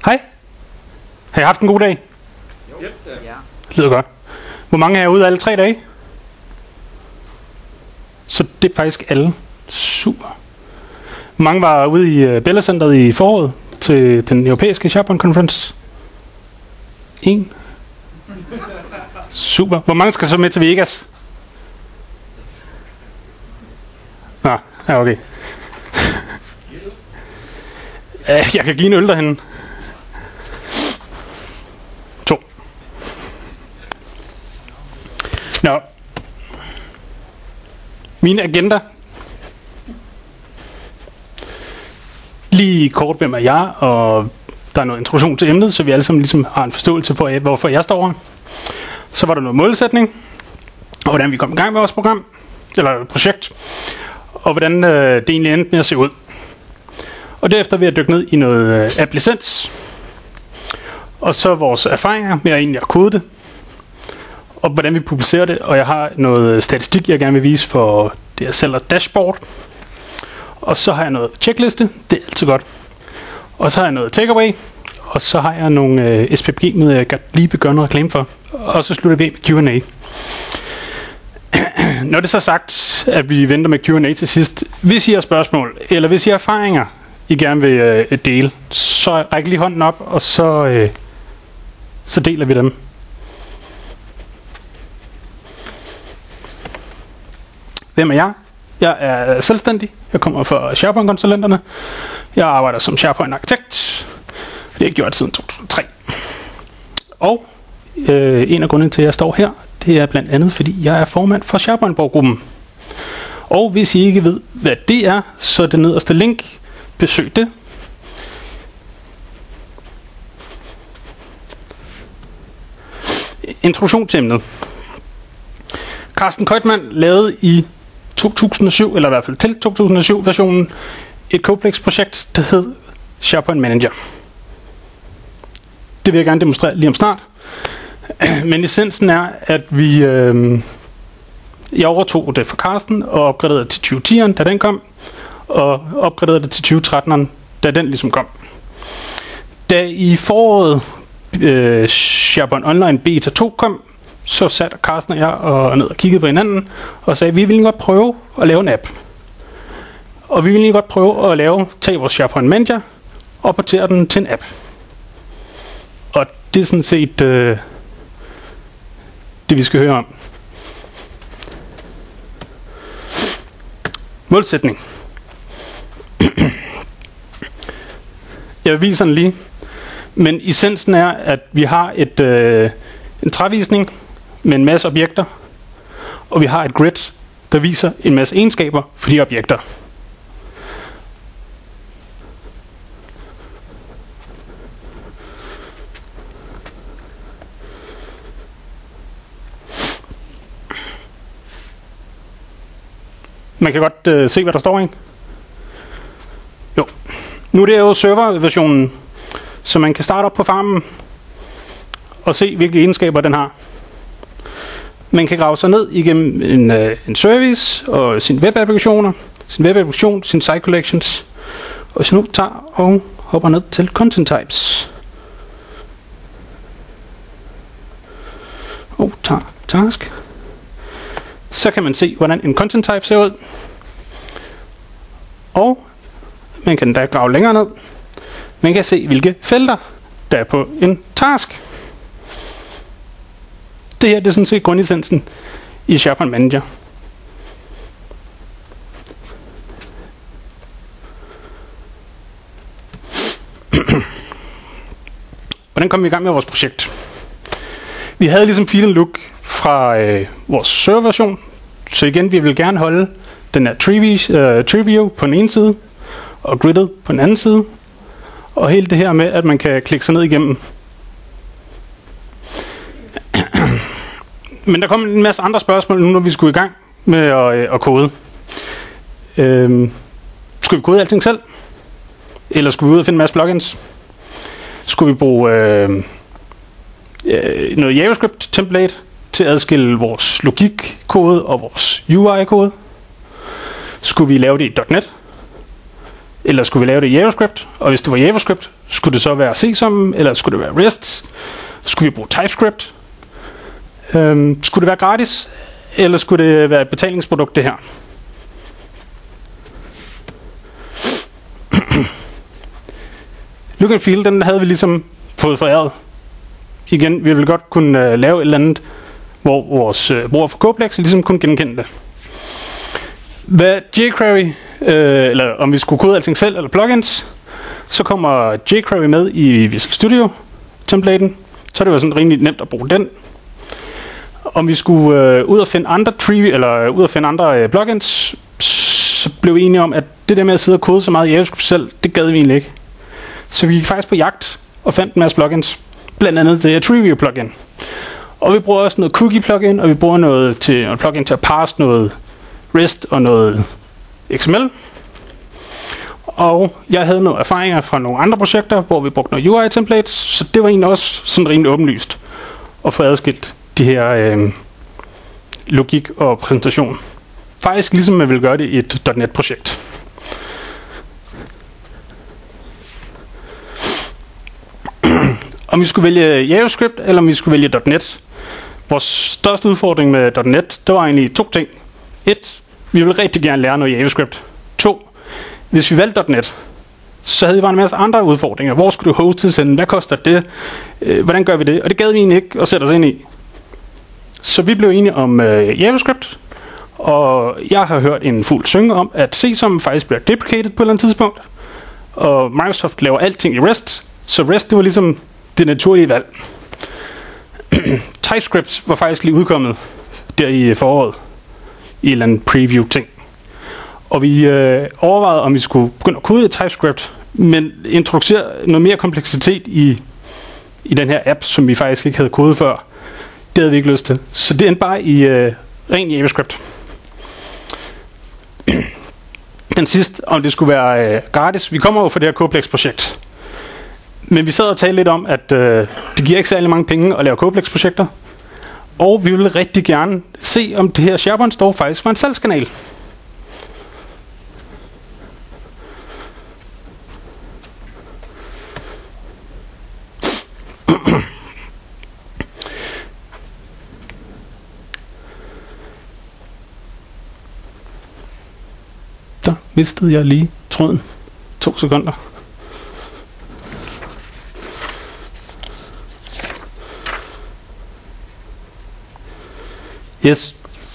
Hej. Har I haft en god dag? Jo. Ja. Lyder godt. Hvor mange er ude alle 3 dage? Så det er faktisk alle. Super. Hvor mange var ude i Bella Centeret i foråret til den europæiske SharePoint Conference? 1. Super. Hvor mange skal så med til Vegas? Nå, ja, okay. Jeg kan give en øl derhenne. 2. Nå. Min agenda. Lige kort, hvem er jeg, og der er noget introduktion til emnet, så vi alle sammen ligesom har en forståelse for, hvorfor jeg står her. Så var der noget målsætning, og hvordan vi kom i gang med vores program, eller projekt, og hvordan det egentlig endte med at se ud. Og derefter vil jeg dykke ned i noget app-licens, og så vores erfaringer med at egentlig kode det, og hvordan vi publicerer det, og jeg har noget statistik, jeg gerne vil vise for det, jeg sælger dashboard. Og så har jeg noget checkliste, det er altid godt. Og så har jeg noget takeaway, og så har jeg nogle SPPG-møder, jeg lige vil gøre noget reklame for. Og så slutter vi med Q&A. Når det så er sagt, at vi venter med Q&A til sidst, hvis I har spørgsmål, eller hvis I har erfaringer, I gerne vil dele, så ræk lige hånden op, og så deler vi dem. Hvem er jeg? Jeg er selvstændig. Jeg kommer fra SharePoint-konsulenterne. Jeg arbejder som SharePoint-arkitekt. Det har jeg gjort siden 2003. Og en af grundene til, at jeg står her, det er blandt andet, fordi jeg er formand for SharePoint-borggruppen. Og hvis I ikke ved, hvad det er, så er det nederste link. Besøg det. Introduktion til emnet. Carsten Koitman lavede i 2007, eller i hvert fald til 2007-versionen, et Coplex-projekt, der hed SharePoint Manager. Det vil jeg gerne demonstrere lige om snart. Men essensen er, at jeg overtog det fra Carsten og opgraderede det til 2010'eren, da den kom, og opgraderede det til 2013'eren, da den ligesom kom. Da i foråret SharePoint Online Beta 2 kom, så satte Carsten og jeg ned og kiggede på hinanden og sagde, vi vil godt prøve at lave en app. Og vi vil godt prøve at tage vores SharePoint Manager og portere den til en app. Og det er sådan set det, vi skal høre om. Målsætning. Jeg vil vise den lige. Men essensen er, at vi har en trævisning med en masse objekter, og vi har et grid, der viser en masse egenskaber for de objekter. Man kan godt se, hvad der står i. Jo. Nu er det jo serverversionen, så man kan starte op på farmen og se, hvilke egenskaber den har. Man kan grave sig ned igennem en service og sine webapplikationer, sin site collections, og så nu tager og hopper ned til content types. Og tager task. Så kan man se, hvordan en content type ser ud. Og man kan da grave længere ned. Man kan se, hvilke felter der er på en task. Det her det er sådan set grundessensen i SharePoint Manager. Hvordan kom vi i gang med vores projekt? Vi havde ligesom feel and look fra vores serverversion, så igen, vi vil gerne holde den her tree view på den ene side, og gridet på den anden side, og hele det her med, at man kan klikke sig ned igennem. Men der kom en masse andre spørgsmål nu, når vi skulle i gang med at kode. Skulle vi kode alting selv? Eller skulle vi ud og finde en masse plugins? Skulle vi bruge noget JavaScript template til at adskille vores logikkode og vores UI-kode? Skulle vi lave det i .NET? Eller skulle vi lave det i JavaScript? Og hvis det var JavaScript, skulle det så være CSOM, eller skulle det være REST? Skulle vi bruge TypeScript? Skulle det være gratis, eller skulle det være et betalingsprodukt, det her? Look and feel, den havde vi ligesom fået foræret. Igen, vi ville godt kunne lave et eller andet, hvor vores bruger for Coplex ligesom kunne genkende det. Hvad jQuery, eller om vi skulle kode alting selv, eller plugins, så kommer jQuery med i Visual Studio-templaten, så det var sådan rimelig nemt at bruge den. Om vi skulle ud og finde andre plugins, så blev vi enige om, at det der med at sidde og kode så meget i JavaScript selv, det gad vi egentlig ikke. Så vi gik faktisk på jagt og fandt en masse plugins. Blandt andet det er TreeView plugin. Og vi bruger også noget cookie plugin, og vi bruger noget plugin til at parse noget REST og noget XML. Og jeg havde nogle erfaringer fra nogle andre projekter, hvor vi brugte noget UI templates, så det var egentlig også sådan rimelig åbenlyst at få adskilt de her logik og præsentation. Faktisk ligesom man ville gøre det i et .NET-projekt. Om vi skulle vælge JavaScript, eller om vi skulle vælge .NET. Vores største udfordring med .NET, det var egentlig 2 ting. 1. Vi ville rigtig gerne lære noget JavaScript. 2. Hvis vi valgte .NET, så havde vi bare en masse andre udfordringer. Hvor skulle du hostes hen? Hvad koster det? Hvordan gør vi det? Og det gad vi egentlig ikke at sætte os ind i. Så vi blev enige om JavaScript, og jeg har hørt en fugl synge om, at CSOM faktisk bliver deprecated på et eller andet tidspunkt, og Microsoft laver alting i REST, så REST det var ligesom det naturlige valg. TypeScript var faktisk lige udkommet der i foråret, i en eller anden preview-ting. Og vi overvejede, om vi skulle begynde at kode i TypeScript, men introducere noget mere kompleksitet i den her app, som vi faktisk ikke havde kodet før. Det havde vi ikke lyst til. Så det endte bare i ren JavaScript. Den sidste, om det skulle være gratis. Vi kommer jo fra det her Coplex-projekt. Men vi sad og talte lidt om, at det giver ikke særlig mange penge at lave Coplex-projekter. Og vi ville rigtig gerne se, om det her SharePoint Store faktisk var en salgskanal. Der mistede jeg lige tråden. 2 sekunder. Yes.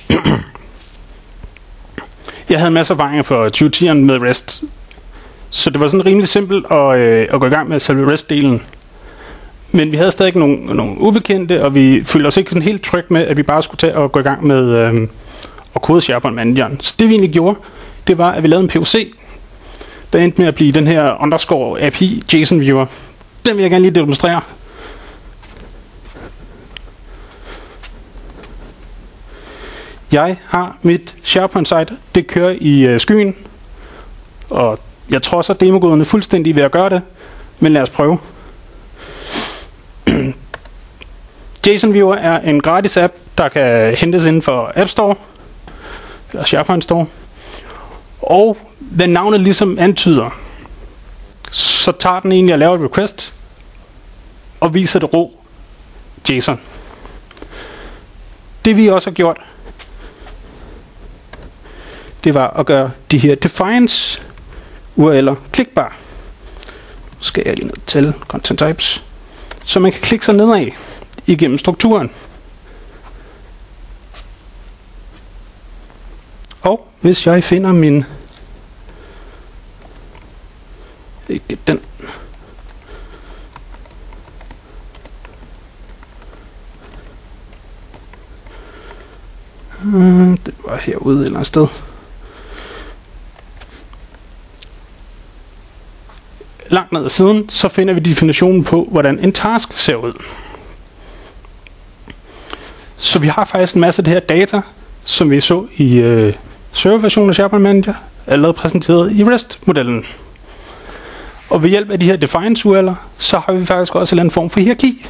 Jeg havde masser af erfaringer for 2010'eren med REST. Så det var sådan rimelig simpelt at gå i gang med selve REST-delen. Men vi havde stadig nogle ubekendte, og vi følte os ikke sådan helt tryg med, at vi bare skulle tage og gå i gang med at kode SharePoint manageren. Så det vi egentlig gjorde, det var, at vi lavede en POC, der endte med at blive den her underscore API JSON viewer. Den vil jeg gerne lige demonstrere. Jeg har mit SharePoint-site, det kører i skyen, og jeg tror så demogoderne fuldstændig ved at gøre det, men lad os prøve. JSON Viewer er en gratis app, der kan hentes inden for App Store, eller SharePoint Store, og hvad navnet ligesom antyder, så tager den egentlig og laver et request, og viser det rå JSON. Det vi også har gjort, det var at gøre de her defines URL'er klikbare. Nu skal jeg lige ned til content types, så man kan klikke sig nedad igennem strukturen. Og hvis jeg finder min, ikke den, det var herude et eller andet sted. Langt ned ad siden, så finder vi definitionen på, hvordan en task ser ud. Så vi har faktisk en masse af det her data, som vi så i serverversionen af SharePoint Manager, allerede præsenteret i REST-modellen. Og ved hjælp af de her defines URL'er, så har vi faktisk også en eller anden form for hierarki.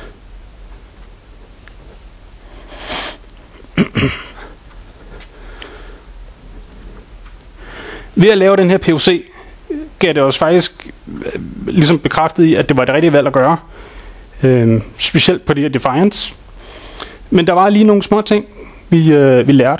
Ved at lave den her POC, gav det os faktisk ligesom bekræftet i, at det var det rigtige valg at gøre. Specielt på det her Defiance. Men der var lige nogle små ting, vi lærte.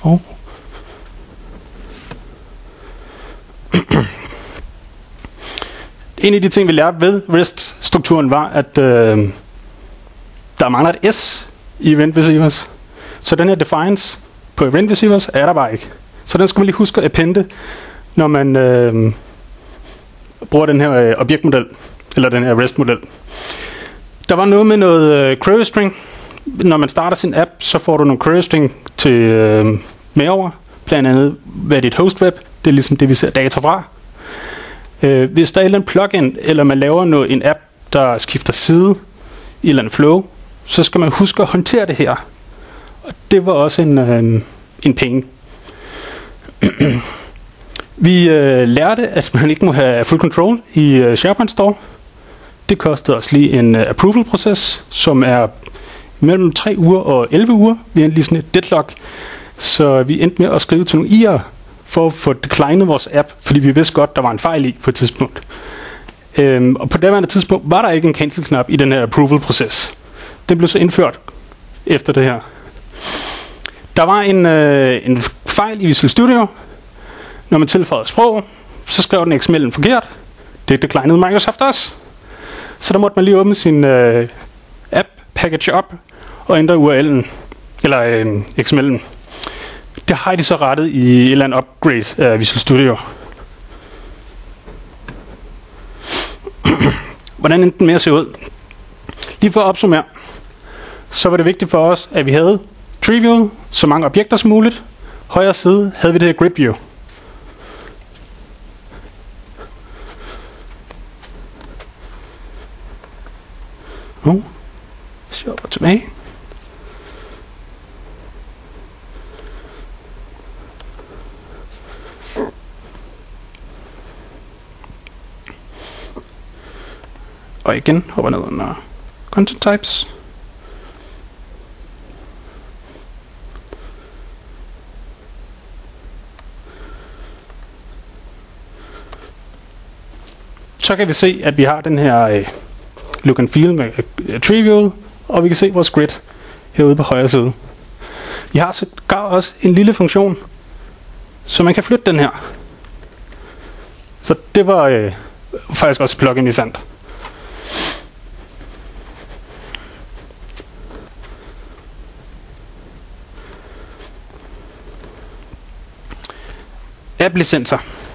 En af de ting, vi lærte ved REST-strukturen, var, at der mangler et S i event receivers. Så den her Defiance på event receivers er der bare ikke. Så den skal man lige huske at appende, når man bruger den her objektmodel, eller den her REST-model. Der var noget med noget query string. Når man starter sin app, så får du nogle query string til med over. Blandt andet, hvad er dit host web? Det er ligesom det, vi ser data fra. Hvis der er en plugin, eller man laver en app, der skifter side i et eller andet flow, så skal man huske at håndtere det her. Og det var også en penge. Vi lærte, at man ikke må have full control i SharePoint Store. Det kostede os lige en approval-proces, som er mellem 3 uger og 11 uger. Vi endte lige sådan et deadlock, så vi endte med at skrive til nogle IR for at få declinet vores app, fordi vi vidste godt, der var en fejl i på et tidspunkt. Og på daværende tidspunkt var der ikke en cancel-knap i den her approval-proces. Den blev så indført efter det her. Der var en fejl i Visual Studio. Når man tilføjede sprog, så skrev den XML'en forkert. Det declinede Microsoft også. Så der måtte man lige åbne sin app package op og ændre URL'en, eller XML'en. Det har de så rettet i et eller andet upgrade af Visual Studio. Hvordan endte den med at se ud? Lige for at opsummere, så var det vigtigt for os, at vi havde tree view, så mange objekter som muligt. Højre side havde vi det her grid view. Så hopper tilbage. Og igen hopper ned under content types. Så kan vi se, at vi har den her look and feel med tree view, og vi kan se vores grid herude på højre side. Vi har sågar også en lille funktion, så man kan flytte den her. Så det var faktisk også et plugin, vi fandt. App-licenser.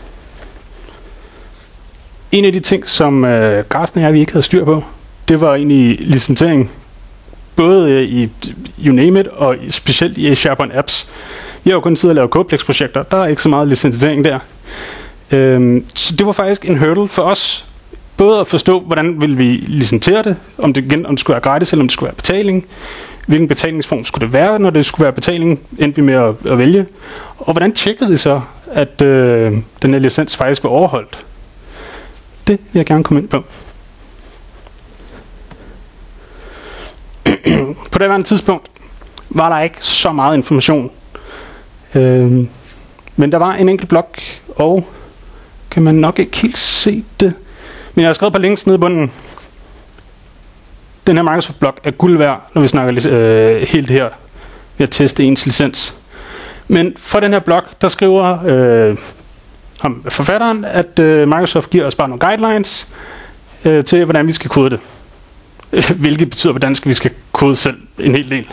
En af de ting, som Carsten og jeg, vi ikke havde styr på, det var egentlig licensering. Både i you name it, og specielt i SharePoint apps. Vi har jo kun siddet og lavet Codeplex-projekter. Der er ikke så meget licensering der. Så det var faktisk en hurdle for os. Både at forstå, hvordan vil vi licentere det, om det skulle være gratis, eller om det skulle være betaling. Hvilken betalingsform skulle det være, når det skulle være betaling, endte vi med at vælge. Og hvordan tjekkede vi så, at den her licens faktisk var overholdt? Det vil jeg gerne komme ind på. På det tidspunkt var der ikke så meget information. Men der var en enkelt blog, og kan man nok ikke helt se det. Men jeg har skrevet på links nede i bunden. Den her Microsoft-blog er guld værd, når vi snakker helt her ved at teste ens licens. Men for den her blog, der skriver forfatteren, at Microsoft giver os bare nogle guidelines til, hvordan vi skal kode det. Hvilket betyder på dansk, at vi skal kode selv en hel del.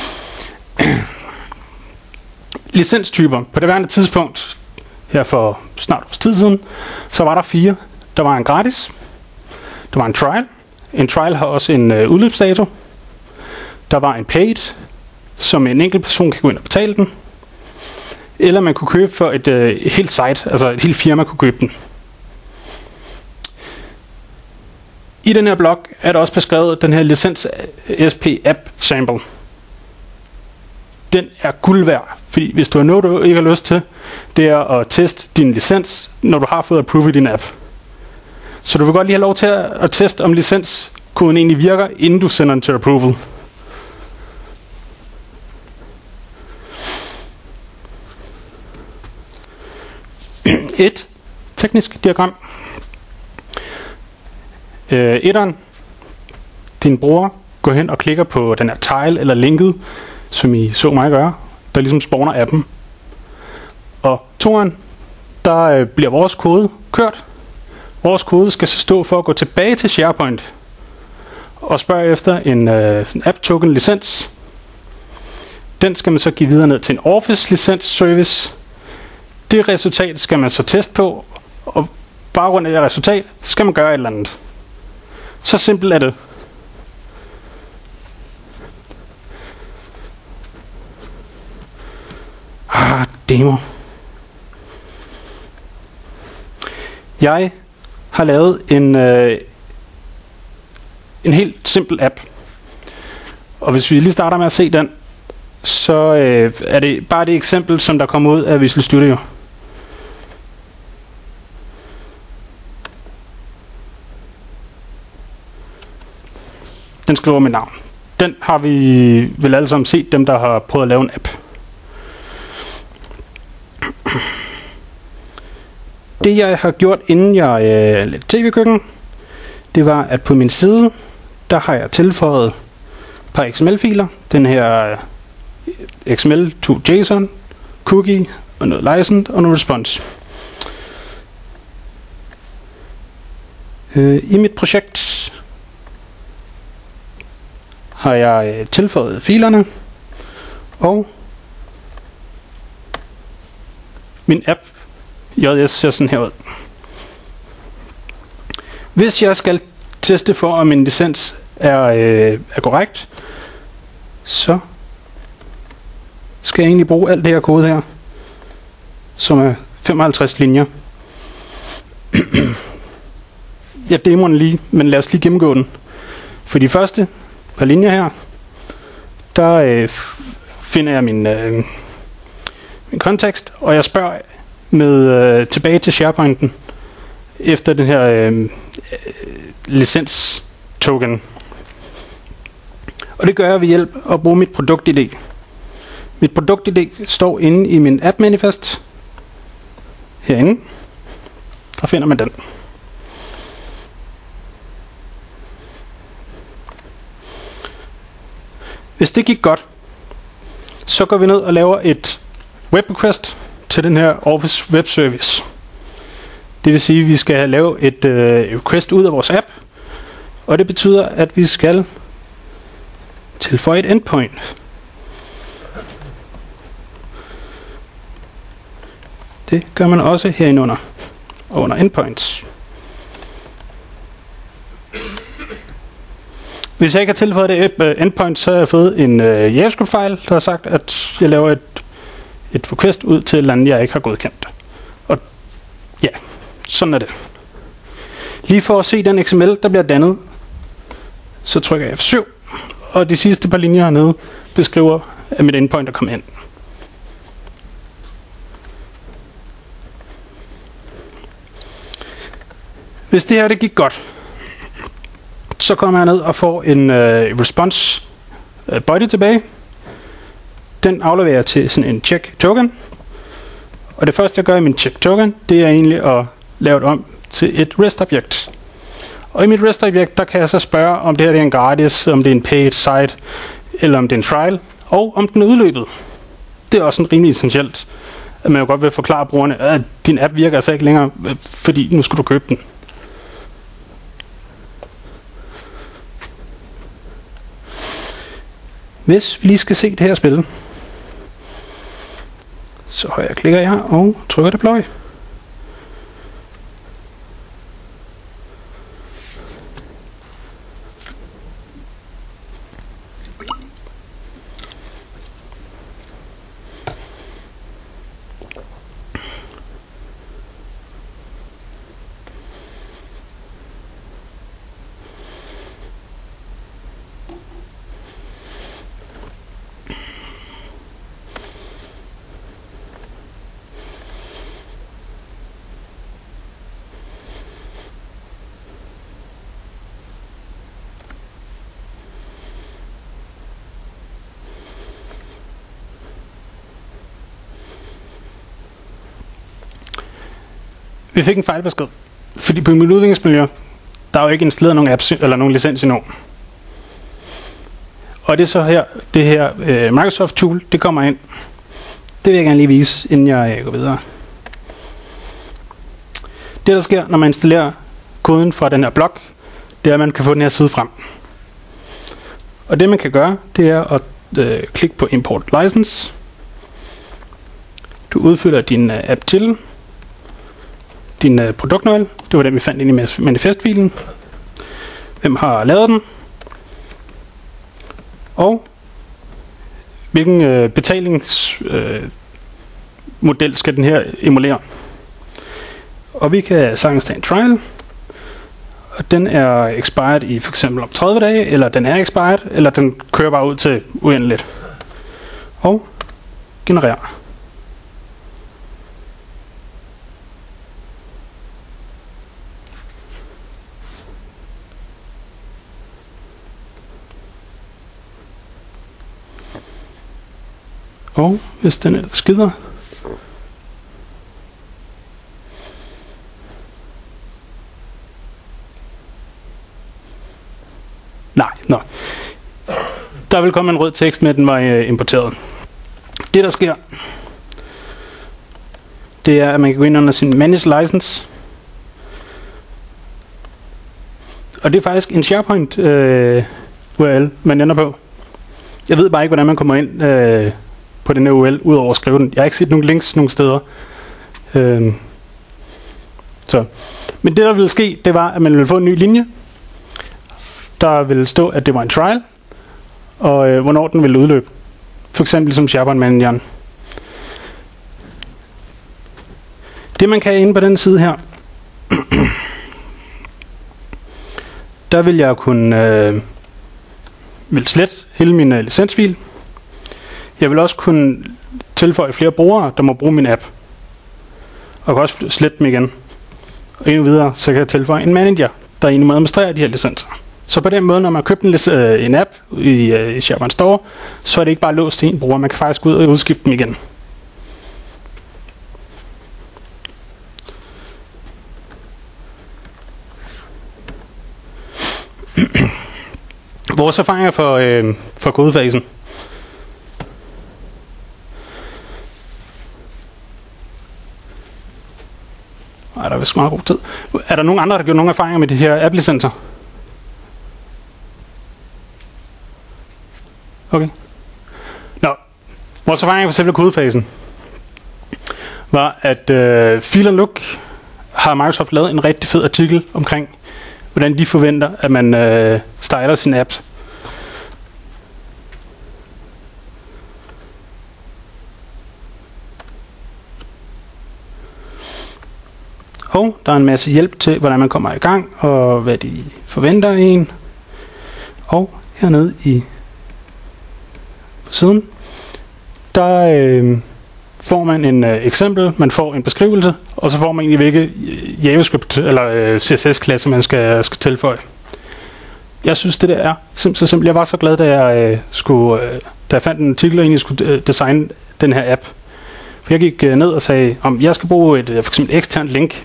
Licenstyper. På det værende tidspunkt, her for snart års tid siden, så var der 4. Der var en gratis. Der var en trial. En trial har også en udløbsdato. Der var en paid, som en enkelt person kan gå ind og betale den. Eller man kunne købe for et helt site, altså et helt firma kunne købe den. I den her blog er der også beskrevet den her licens SP App Sample. Den er guld værd, fordi hvis du har noget, du ikke har lyst til, det er at teste din licens, når du har fået approve din app. Så du vil godt lige have lov til at teste, om licenskoden egentlig virker, inden du sender den til approval. Et teknisk diagram. Etteren, din bror går hen og klikker på den her tile eller linket, som I så mig gøre, der ligesom spawner appen. Og toeren, der bliver vores kode kørt. Vores kode skal så stå for at gå tilbage til SharePoint og spørge efter en app token licens. Den skal man så give videre ned til en Office licens service. Det resultat skal man så teste på, og baggrund af det resultat skal man gøre et eller andet. Så simpelt er det. Demo. Jeg har lavet en helt simpel app. Og hvis vi lige starter med at se den, så er det bare det eksempel, som der kommer ud af Visual Studio. Den skriver mit navn. Den har vi vel alle sammen set, dem der har prøvet at lave en app. Det jeg har gjort, inden jeg lavede tv-køkken, det var, at på min side, der har jeg tilføjet et par XML-filer. Den her XML to JSON, cookie, og noget license og noget response. I mit projekt har jeg tilføjet filerne, og min app JS ser sådan her ud. Hvis jeg skal teste for, om min licens er korrekt, så skal jeg egentlig bruge alt det her kode her, som er 55 linjer. Jeg demoer den lige, men lad os lige gennemgå den. For de første par linjer her, der finder jeg min kontekst, og jeg spørger med tilbage til SharePointen efter den her licens token. Og det gør jeg ved hjælp af at bruge mit produkt-ID. Mit produkt-ID står inde i min app-manifest. Herinde. Der finder man den. Hvis det gik godt, så går vi ned og laver et web request til den her Office Web Service. Det vil sige, at vi skal lave et request ud af vores app, og det betyder, at vi skal tilføje et endpoint. Det gør man også herinde under, og under endpoints. Hvis jeg ikke har tilføjet det endpoint, så har jeg fået en JavaScript-file, der har sagt, at jeg laver et request ud til et eller andet, jeg ikke har godkendt. Og ja, sådan er det. Lige for at se den XML, der bliver dannet, så trykker jeg F7, og de sidste par linjer hernede beskriver, at mit endpoint er kommet ind. Hvis det her det gik godt, så kommer jeg ned og får en response body tilbage. Den afleverer jeg til sådan en check token. Og det første jeg gør i min check token, det er egentlig at lave det om til et REST objekt. Og i mit REST objekt, der kan jeg så spørge, om det her det er en gratis, om det er en paid site, eller om det er en trial, og om den er udløbet. Det er også en rimelig essentielt, at man jo godt vil forklare brugerne, at din app virker altså ikke længere, fordi nu skal du købe den. Hvis vi lige skal se det her spil, så klikker jeg og trykker deploy. Vi fik en fejlbesked, fordi på mit udviklingsmiljø, Der er jo ikke installeret nogen apps eller nogen licens endnu. Og det er så her, det her Microsoft tool, det kommer ind. Det vil jeg gerne lige vise, inden jeg går videre. Det der sker, når man installerer koden fra den her blok, det er, at man kan få den her side frem. Og det man kan gøre, det er at klikke på Import License. Du udfylder din app til din produktnøgle. Det var den, vi fandt inde i manifestfilen. Hvem har lavet den? Og hvilken betalingsmodel skal den her emulere? Og vi kan sagtens tage en trial. Og den er expired i for eksempel om 30 dage, eller den er expired, eller den kører bare ud til uendeligt. Og generer. Og hvis den ellers skider, der vil komme en rød tekst med, at den var importeret. Det der sker, det er, at man kan gå ind under sin Manage License. Og det er faktisk en SharePoint URL, man ender på. Jeg ved bare ikke, hvordan man kommer ind på den her URL, udover at skrive den. Jeg har ikke set nogen links nogen steder. Men det, der ville ske, det var, at man ville få en ny linje. Der ville stå, at det var en trial, og hvornår den ville udløbe. For eksempel ligesom SharePoint-manageren. Det man kan inde på den side her, der vil jeg kunne vil slette hele min licensfil. Jeg vil også kunne tilføje flere brugere, der må bruge min app. Og kan også slette dem igen. Og endnu videre, så kan jeg tilføje en manager, der egentlig må administrere de her licenser. Så på den måde, når man har købt en app i SharePoint Store, så er det ikke bare låst til en bruger. Man kan faktisk gå ud og udskifte dem igen. Vores erfaringer for kodefasen. Der er vist meget god tid. Er der nogen andre, der har gjort nogle erfaringer med de her app-licenser? Okay. Vores erfaringer for selve kodefasen var, at Feel and Look har Microsoft lavet en rigtig fed artikel omkring, hvordan de forventer, at man styler sine apps. Og der er en masse hjælp til, hvordan man kommer i gang, og hvad de forventer af en. Og hernede på siden, der får man en eksempel, man får en beskrivelse, og så får man egentlig hvilke JavaScript eller CSS-klasse, man skal tilføje. Jeg synes, det der er så simpelt. Jeg var så glad, da jeg fandt en artikel, og egentlig skulle designe den her app. For jeg gik ned og sagde, om jeg skal bruge for eksempel et eksternt link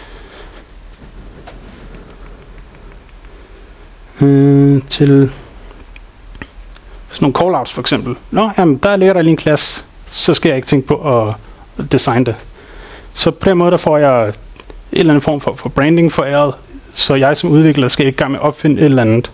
til sådan nogle callouts for eksempel. Jamen, der ligger der lige en klasse, så skal jeg ikke tænke på at designe det. Så på den måde, der får jeg en eller anden form for branding foræret, så jeg som udvikler skal ikke gang med at opfinde et eller andet.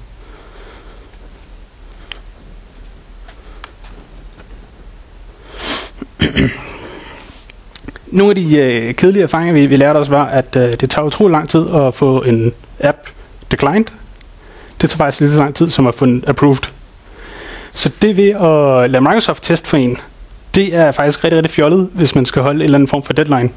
Nogle af de kedelige erfaringer, vi lærte os, var, at det tager utrolig lang tid at få en app declined. Det tager faktisk lige så lang tid som at få den approved. Så det ved at lade Microsoft teste for en, det er faktisk rigtig, rigtig fjollet, hvis man skal holde en eller anden form for deadline.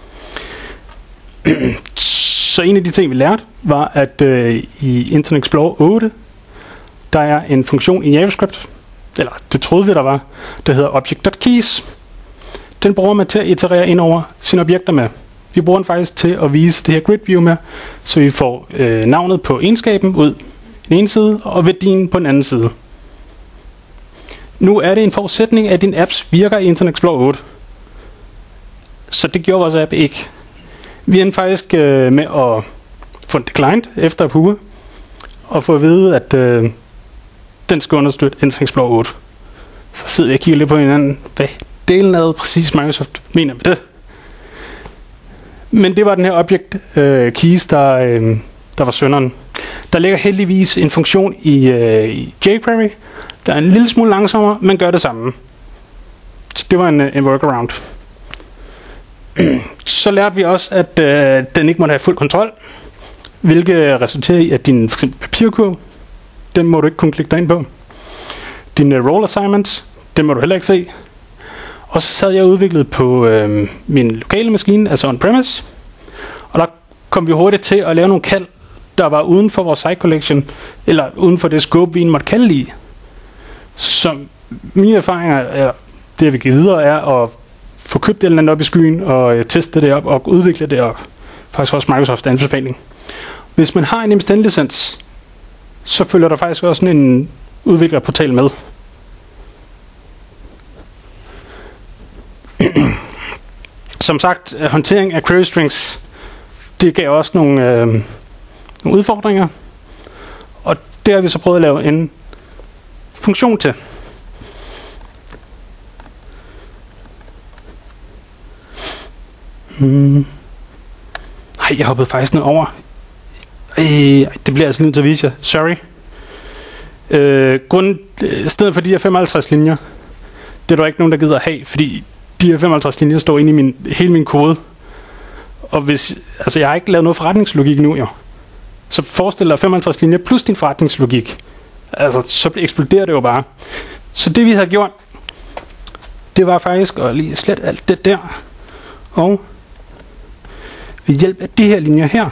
Så en af de ting, vi lærte, var, at i Internet Explorer 8, der er en funktion i JavaScript, eller det troede vi, der var, der hedder object.keys. Den bruger man til at iterere ind over sine objekter med. Vi bruger den faktisk til at vise det her grid view med, så vi får navnet på egenskaben ud den ene side, og værdien på den anden side. Nu er det en forudsætning, at din apps virker i Internet Explorer 8. Så det gjorde vores app ikke. Vi endte faktisk med få en declined efter et par uger, og få at vide, at den skal understøtte Internet Explorer 8. Så sidder jeg og kigger lidt på hinanden, hvad delen af præcis Microsoft mener med det. Men det var den her object keys, der var synderen. Der ligger heldigvis en funktion i jQuery, der er en lille smule langsommere, men gør det samme. Så det var en workaround. Så lærte vi også, at den ikke måtte have fuld kontrol, hvilket resulterer i, at din for eksempel papirkurve, den må du ikke kunne klikke dig ind på. Din role assignments, den må du heller ikke se. Og så sad jeg udviklet på min lokale maskine, altså on-premise, og der kom vi hurtigt til at lave nogle kald, der var uden for vores site collection, eller uden for det scope, vi måtte kalde i. Så mine erfaringer, det vi giver videre, er at få købt et eller andet op i skyen, og teste det op, og udvikle det op. Faktisk også Microsoft anbefaling. Hvis man har en MSDN-licens, så følger der faktisk også sådan en udviklerportal med. Som sagt, håndtering af query strings, det gav også nogle udfordringer, og det har vi så prøvet at lave en funktion til. Jeg hoppede faktisk ned over. Det bliver altså nødt til at vise jer. Sorry. I stedet for de her 55 linjer, det er der ikke nogen, der gider have, fordi de her 55 linjer står inde i hele min kode. Og jeg har ikke lavet noget forretningslogik nu, jo. Så forestil dig 55 linjer plus din forretningslogik. Altså, så eksploderer det jo bare. Så det vi havde gjort, det var faktisk at lige slette alt det der. Og ved hjælp af de her linjer her,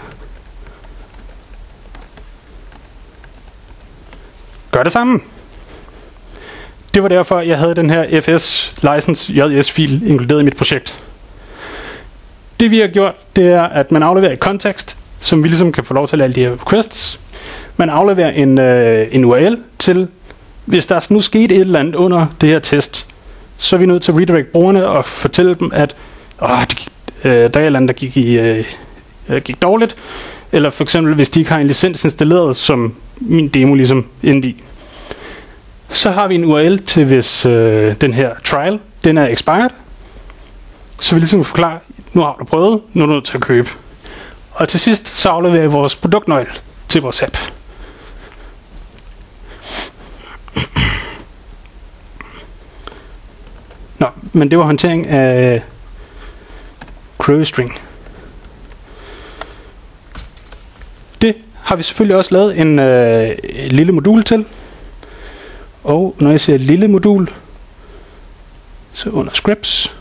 gør det samme. Det var derfor, jeg havde den her FS license JS-fil inkluderet i mit projekt. Det vi har gjort, det er, at man afleverer et kontekst, som vi ligesom kan få lov til at lave de her requests. Man afleverer en URL til, hvis der nu skete et eller andet under det her test, så er vi nødt til at redirect brugerne og fortælle dem, at der er et eller andet, der gik dårligt. Eller for eksempel, hvis de ikke har en licens installeret, som min demo ligesom endte i. Så har vi en URL til, hvis den her trial, den er expired. Så vi ligesom forklarer, nu har du prøvet, nu er du nødt til at købe. Og til sidst, så afleverer vi vores produktnøgle til vores app. Nå, men det var håndtering af query string. Det har vi selvfølgelig også lavet en lille modul til. Og når jeg siger lille modul, så under scripts,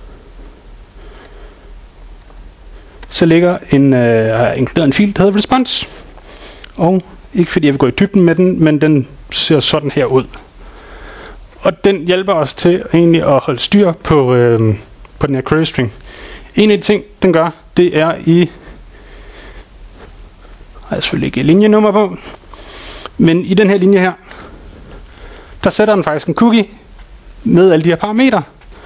så ligger har jeg inkluderet en fil, der hedder response. Og ikke fordi jeg vil gå i dybden med den, men den ser sådan her ud. Og den hjælper os til egentlig at holde styr på den her query string. En af de ting, den gør, det er har jeg selvfølgelig ikke linjenummer på, men i den her linje her, der sætter den faktisk en cookie med alle de her parametre.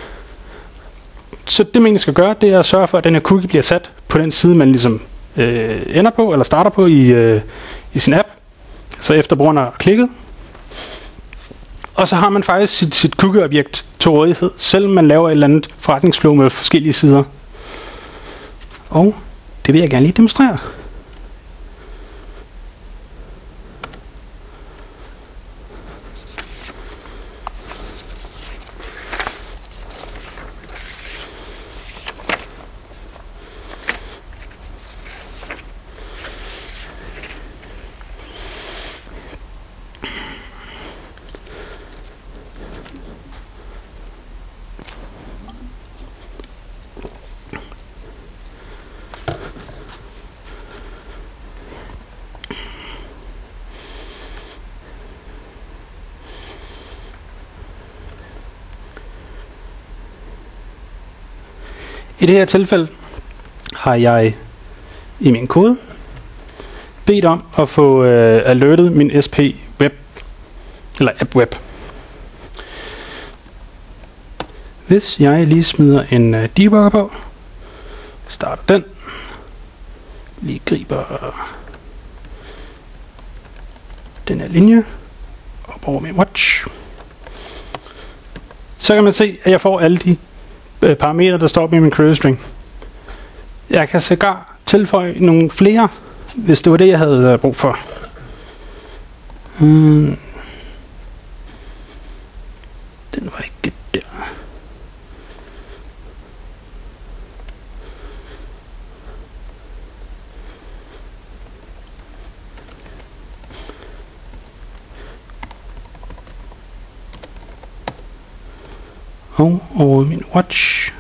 Så det man egentlig skal gøre, det er at sørge for, at den her cookie bliver sat på den side, man ligesom ender på, eller starter på i sin app. Så efter brugeren har klikket. Og så har man faktisk sit cookie-objekt til rådighed, selvom man laver et eller andet forretningsflow med forskellige sider. Og det vil jeg gerne lige demonstrere. I det her tilfælde har jeg i min kode bedt om at få alertet min SP web eller app web. Hvis jeg lige smider en debugger på, starter den, lige griber den her linje op over min watch. Så kan man se, at jeg får alle de parametre, der står med min query string. Jeg kan sågar tilføje nogle flere, hvis det var det, jeg havde brug for. Den var ikke der. Og over min watch.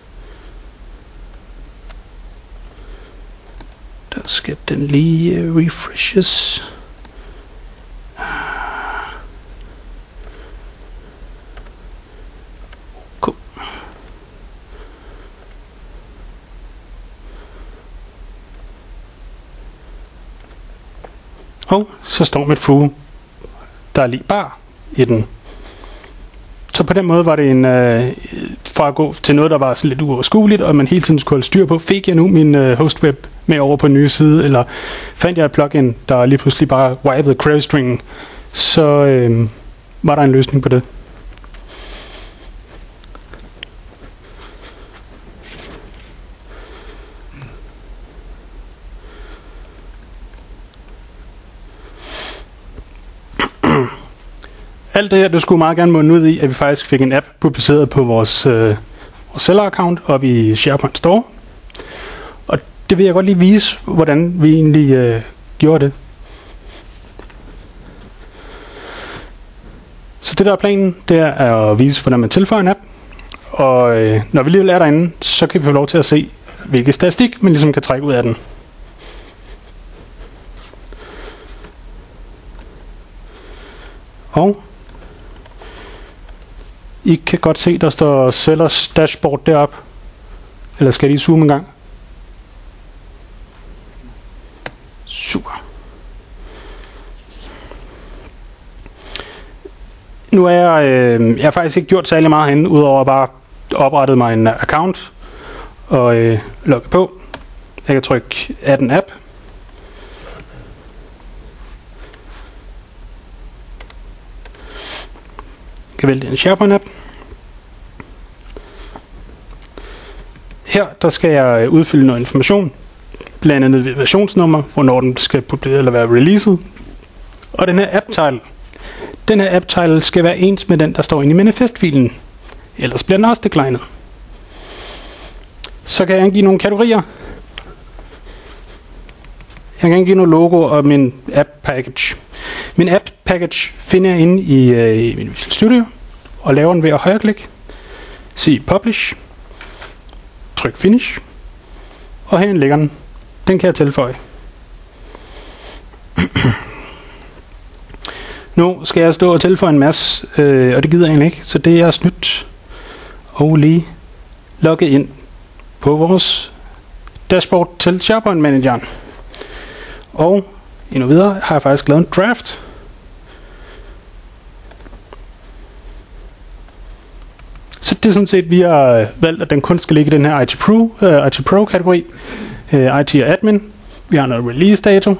Der skal den lige refreshes. Cool. Og så står mit fue, der er lige bare i den. Så på den måde var det en, fra at gå til noget, der var sådan lidt uoverskueligt, og man hele tiden skulle holde styr på, fik jeg nu min hostweb med over på en ny side, eller fandt jeg et plugin, der lige pludselig bare wipede query stringen, så var der en løsning på det. Alt det her, det skulle meget gerne munde ud i, at vi faktisk fik en app publiceret på vores seller-account oppe i SharePoint Store. Og det vil jeg godt lige vise, hvordan vi egentlig gjorde det. Så det der er planen, det er at vise, hvordan man tilføjer en app. Og når vi lige er derinde, så kan vi få lov til at se, hvilken statistik man ligesom kan trække ud af den. Og I kan godt se, der står Sellers Dashboard deroppe. Eller skal jeg lige zoome en gang? Super. Nu er jeg har faktisk ikke gjort særlig meget herinde, udover at bare oprettet mig en account og logge på. Jeg kan trykke Add an app. Jeg kan vælge en SharePoint app. Her der skal jeg udfylde noget information, blandt andet versionsnummer, hvornår den skal eller være releaset. Og den her app title skal være ens med den, der står inde i manifestfilen. Ellers bliver den også declinet. Så kan jeg angive nogle kategorier. Jeg kan angive nogle logo og min app package. Min app package finder jeg inde i min Visual Studio og laver den ved at højreklikke. Sige publish. Tryk finish. Og herinde ligger den. Den kan jeg tilføje. Nu skal jeg stå og tilføje en masse, og det gider jeg egentlig ikke, så det er snydt og lige logge ind på vores dashboard til SharePoint Manageren. Og endnu videre har jeg faktisk lavet en draft. Så det er sådan set, vi har valgt, at den kun skal ligge i den her IT Pro kategori, IT og admin. Vi har noget release dato.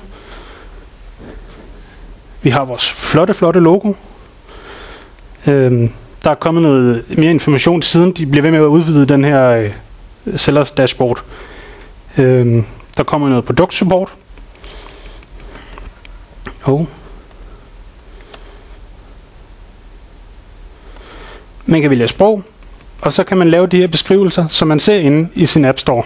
Vi har vores flotte logo. Der er kommet noget mere information siden de bliver ved med at udvide den her Sellers Dashboard. Der kommer noget produktsupport. Og man kan vælge sprog, og så kan man lave de her beskrivelser, som man ser inde i sin App Store.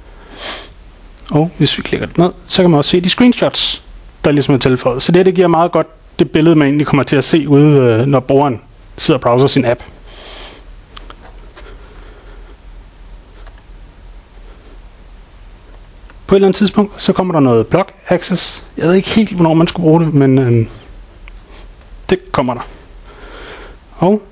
Og hvis vi klikker det ned, så kan man også se de screenshots, der ligesom er tilføjet. Så det giver meget godt det billede, man egentlig kommer til at se ude, når brugeren sidder og browser sin app. På et eller andet tidspunkt, så kommer der noget blog access. Jeg ved ikke helt, hvornår man skulle bruge det, men det kommer der. Og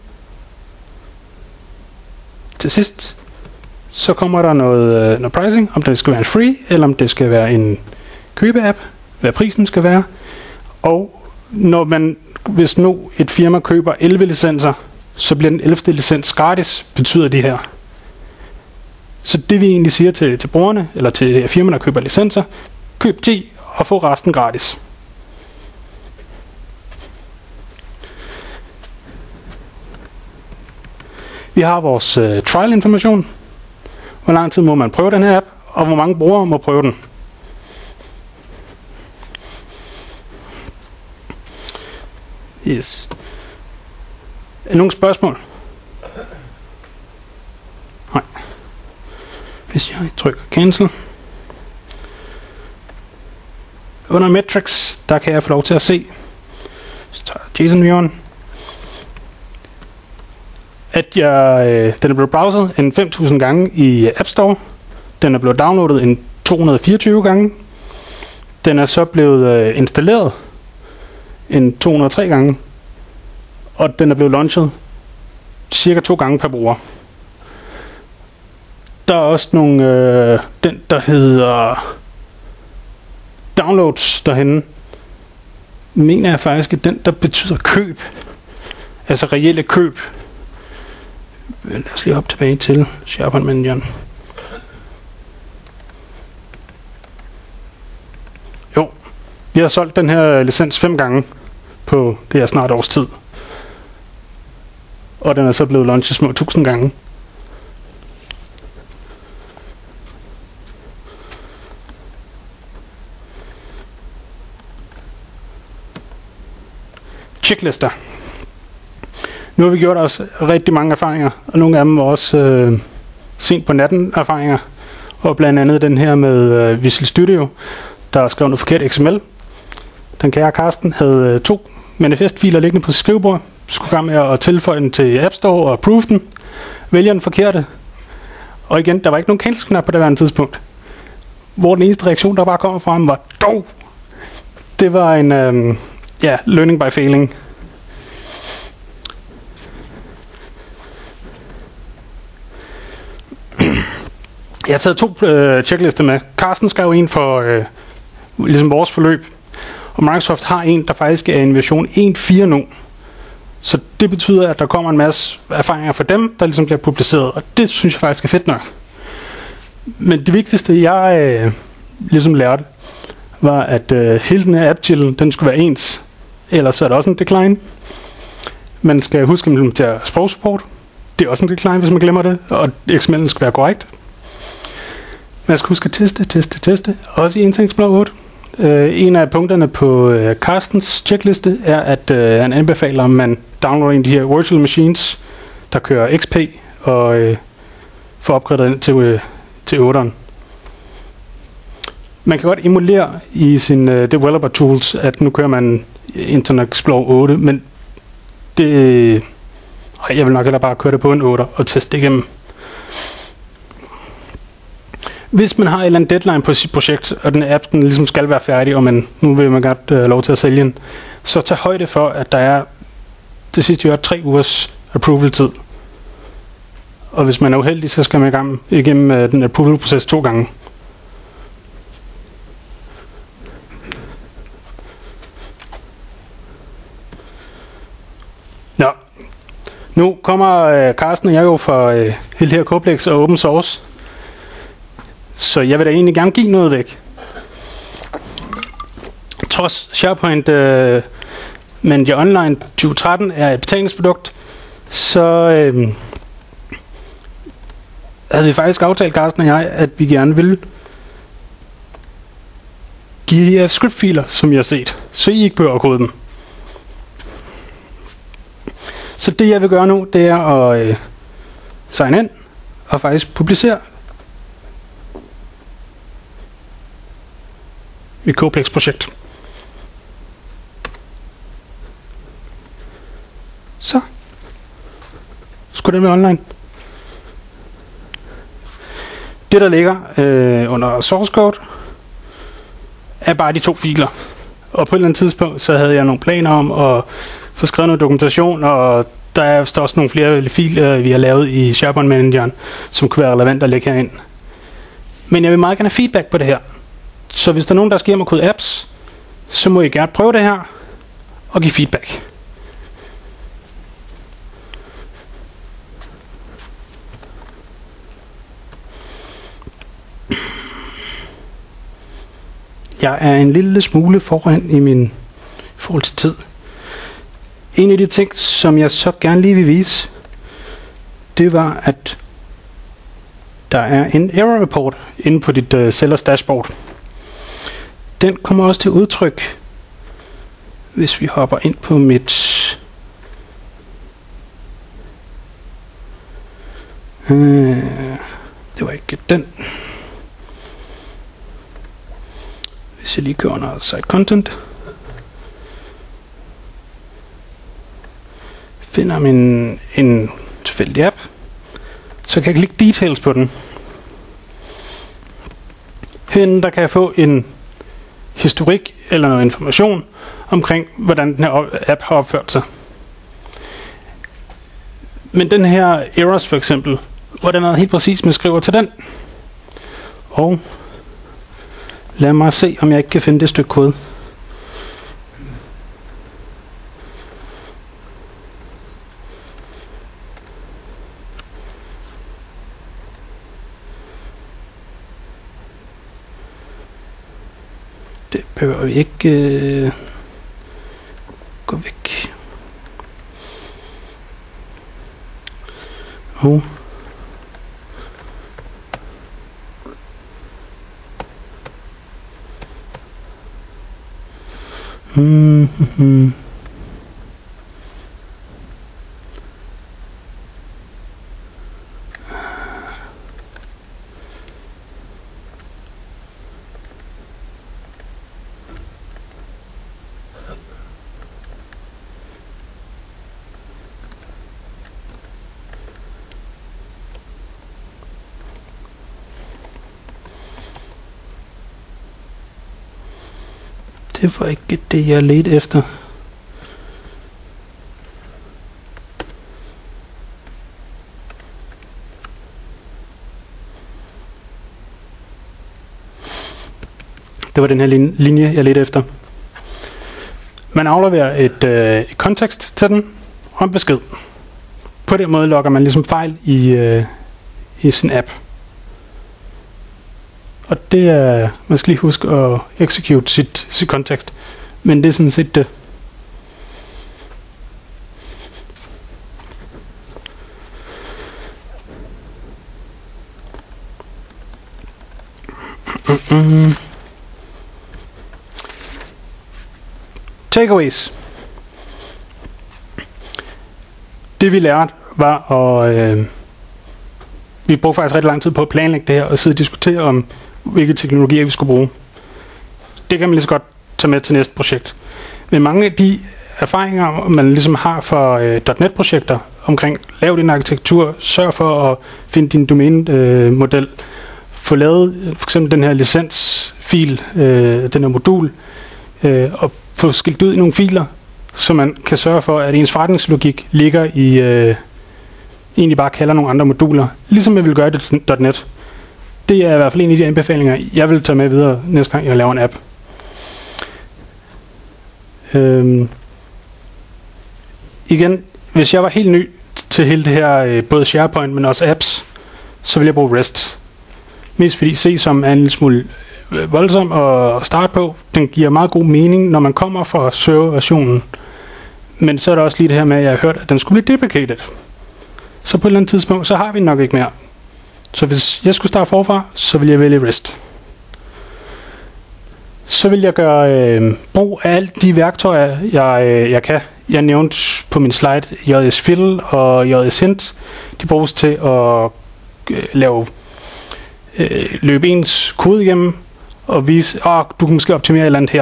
til sidst, så kommer der noget pricing, om det skal være en free, eller om det skal være en købe-app, hvad prisen skal være. Og hvis nu et firma køber 11 licenser, så bliver den 11. licens gratis, betyder det her. Så det vi egentlig siger til brugerne, eller til firmaer, der køber licenser, køb 10 og få resten gratis. Vi har vores trial-information. Hvor lang tid må man prøve den her app, og hvor mange brugere må prøve den. Yes. Er der nogle spørgsmål? Nej. Hvis jeg trykker cancel. Under metrics, der kan jeg få lov til at se, så tager JSON-vieweren, at den er blevet browset en 5.000 gange i App Store. Den er blevet downloadet en 224 gange. Den er så blevet installeret en 203 gange. Og den er blevet launchet cirka 2 gange per bruger. Der er også nogle, den der hedder downloads derhenne, mener jeg faktisk, at den der betyder køb. Altså reelle køb. Lad os lige op tilbage til SharePoint Manageren. Jo, vi har solgt den her licens 5 gange på det her snart års tid. Og den er så blevet launchet små 1000 gange. Checklister. Nu har vi gjort os rigtig mange erfaringer, og nogle af dem var også sent på natten erfaringer, og blandt andet den her med Visual Studio, der skrev noget forkert XML. Den kære Carsten havde 2 manifestfiler liggende på sit skrivebord, skulle gang med at tilføje den til App Store og approve den, vælger den forkerte, og igen, der var ikke nogen cancel-knap på det her tidspunkt, hvor den eneste reaktion, der bare kom fra ham, var dog. Det var en learning by failing. Jeg har taget 2 checklister med. Carsten skrev en for ligesom vores forløb, og Microsoft har en, der faktisk er en version 1.4 nu. Så det betyder, at der kommer en masse erfaringer fra dem, der ligesom bliver publiceret, og det synes jeg faktisk er fedt nok. Men det vigtigste, jeg ligesom lærte, var, at hele den her app-titel, den skulle være ens. Ellers så er der også en decline. Man skal huske at implementere sprogsupport. Det er også en decline, hvis man glemmer det, og XML'en skal være korrekt. Man skal huske at teste, også i Interexplorer 8. En af punkterne på Carstens checkliste er, at han anbefaler, at man downloader en af de her virtual machines, der kører XP, og får opgraderet den til 8'eren. Man kan godt emulere i sin developer tools, at nu kører man Internet Explorer 8, men jeg vil nok hellere bare køre det på en 8 og teste det igennem. Hvis man har en eller anden deadline på sit projekt, og den app den ligesom skal være færdig, og nu vil man godt lov til at sælge den, så tag højde for, at der er det sidste 3 ugers approval-tid. Og hvis man er uheldig, så skal man i gang igennem den approval-proces 2 gange. Nå, nu kommer Carsten og jeg jo fra hele her Coplex og open source. Så jeg vil da egentlig gerne give noget væk. Trods SharePoint Manager Online 2013 er et betalingsprodukt, så havde vi faktisk aftalt, Carsten og jeg, at vi gerne ville give jer scriptfiler, som I har set, så I ikke behøver at kode dem. Så det jeg vil gøre nu, det er at sign in og faktisk publicere mit Coplex-projekt. Så skulle det være online. Det der ligger under source code er bare de 2 filer. Og på et eller andet tidspunkt så havde jeg nogle planer om at få skrevet noget dokumentation, og der er også nogle flere filer vi har lavet i SharePoint Manageren, som kunne være relevant at lægge herind. Men jeg vil meget gerne have feedback på det her. Så hvis der er nogen, der skal hjem og kode apps, så må I gerne prøve det her og give feedback. Jeg er en lille smule foran i min forhold til tid. En af de ting, som jeg så gerne lige vil vise, det var, at der er en error report inde på dit sellers dashboard. Den kommer også til udtryk, hvis vi hopper ind på mit det var ikke den. Hvis jeg lige kører under site content, finder man en tilfældig app, så kan jeg klikke details på den. Herinde der kan jeg få en historik eller noget information omkring, hvordan den her app har opført sig. Men den her errors for eksempel, hvordan er det helt præcis, man skriver til den? Og lad mig se, om jeg ikke kan finde det stykke kode. Det behøver vi ikke gå væk. Og det var ikke det, jeg ledte efter. Det var den her linje, jeg ledte efter. Man afleverer et kontekst til den og en besked. På den måde logger man ligesom fejl i sin app. Og det er, man skal lige huske at execute sit kontekst. Men det er sådan set det. Takeaways. Det vi lærte var at vi brugte faktisk rigtig lang tid på at planlægge det her og sidde og diskutere om hvilke teknologier vi skulle bruge. Det kan man lige så godt tage med til næste projekt. Men mange af de erfaringer, man ligesom har for .NET-projekter omkring lav din arkitektur, sørg for at finde din domænemodel, få lavet for eksempel den her licensfil, den her modul, og få skilt ud i nogle filer, så man kan sørge for, at ens forretningslogik ligger i egentlig bare kalder nogle andre moduler, ligesom jeg vil gøre det i .NET. Det er i hvert fald en af de anbefalinger, jeg vil tage med videre næste gang, jeg laver en app. Igen, hvis jeg var helt ny til hele det her, både SharePoint, men også apps, så vil jeg bruge REST. Mest fordi C som er en lille smule voldsom at starte på. Den giver meget god mening, når man kommer fra serverversionen. Men så er der også lige det her med, at jeg har hørt, at den skulle blive deprecated. Så på et eller andet tidspunkt, så har vi nok ikke mere. Så hvis jeg skulle starte forfra, så vil jeg vælge REST. Så vil jeg gøre brug af alle de værktøjer, jeg kan. Jeg nævnte på min slide JSFiddle og JSHint. De bruges til at løbe ens kode igennem og vise, du kan måske optimere et eller andet her.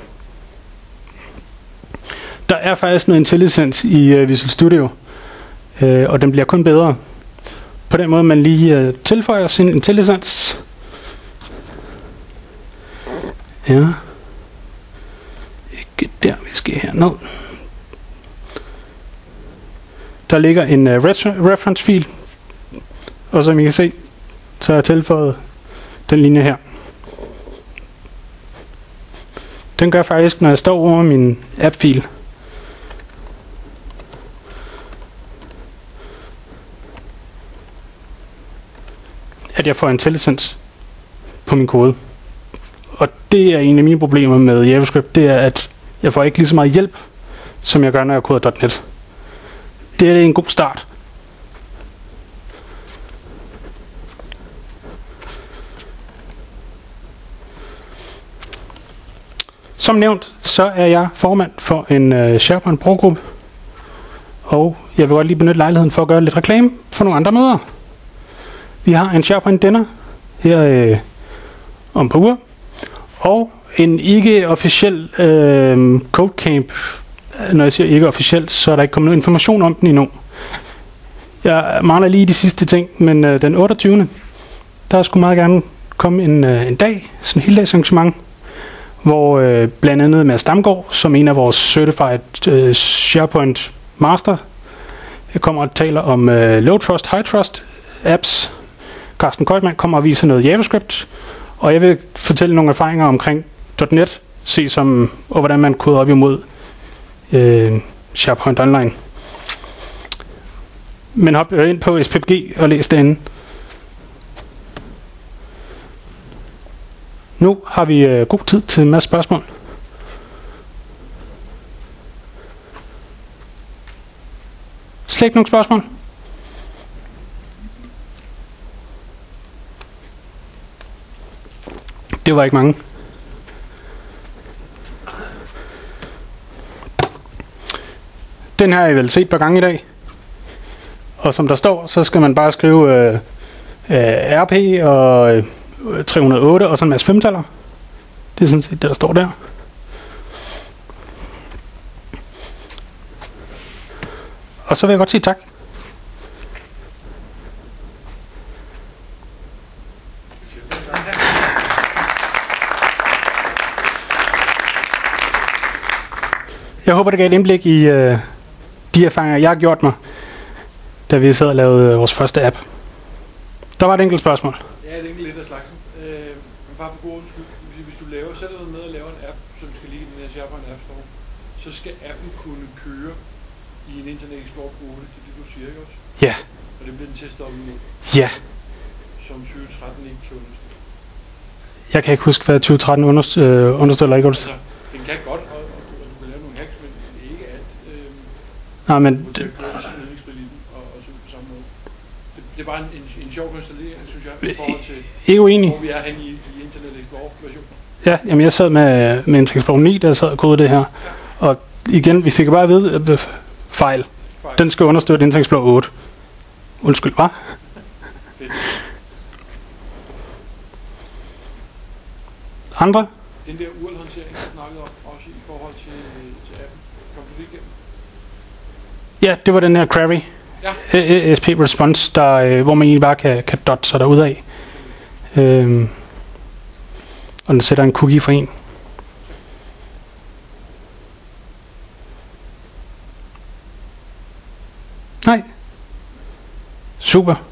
Der er faktisk noget IntelliSense i Visual Studio, og den bliver kun bedre. På den måde, man lige tilføjer sin IntelliSense. Ja. Ikke der, vi skal herned. Der ligger en reference-fil, og som I kan se, så har jeg tilføjet den linje her. Den gør faktisk, når jeg står over min app-fil, at jeg får IntelliSense på min kode. Og det er en af mine problemer med JavaScript, det er, at jeg får ikke lige så meget hjælp, som jeg gør, når jeg koder .NET. Det er en god start. Som nævnt, så er jeg formand for en SharePoint Pro-gruppe, og jeg vil godt lige benytte lejligheden for at gøre lidt reklame for nogle andre møder. Vi har en SharePoint Dinner her om et par uger, og en ikke-officiel Codecamp. Når jeg siger ikke-officielt, så er der ikke kommet noget information om den endnu. Jeg mangler lige de sidste ting, men den 28. der skulle meget gerne komme en dag, sådan en heldagsarrangement, hvor blandt andet Mads Damgaard, som en af vores certified SharePoint Master, kommer og taler om low trust, high trust apps. Carsten Koitman kommer og viser noget JavaScript, og jeg vil fortælle nogle erfaringer omkring .NET, og hvordan man koder op imod SharePoint Online. Men hop ind på SPPG og læs derinde. Nu har vi god tid til en masse spørgsmål. Slet ikke nogen spørgsmål? Det var ikke mange. Den her har jeg vel set et par gange i dag. Og som der står, så skal man bare skrive RP og 308 og sådan en masse femtaller. Det er sådan set det, der står der. Og så vil jeg godt sige tak. Jeg håber, det gav et indblik i de erfaringer, jeg har gjort mig, da vi sad og lavede vores første app. Der var et enkelt spørgsmål. Ja, et enkelt lidt af slagsen. Men bare for god undskyld. Hvis du sætter dig med at lave en app, som skal ligge i den her SharePoint App Store, så skal appen kunne køre i en Internet Explorer 8, det er det, du siger, ikke også? Ja. Og det bliver den testet op imod? Ja. Som 2013 ikke kan understøtte? Jeg kan ikke huske, hvad 2013 understøtter eller ikke understøtter. Altså, den kan godt, og du kan lave nogle hacks, men ikke alt. Nej, men... Det er bare en sjov konstatering, synes jeg, i forhold til, ikke uenig. hvor vi er henne i Internet Explorer-versionen. Ja, jamen jeg sad med Internet Explorer 9, der sad og kodede det her. Ja. Og igen, vi fik bare at vide, fejl. Den skal understøtte Internet Explorer 8. Undskyld, hva'? Andre? Den der URL-håndtering, du snakkede om, også i forhold til appen. Kom du det igennem? Ja, det var den her query. Ja. SP response, hvor man egentlig bare kan dot sig derudad. Og den sætter en cookie for en. Nej. Super.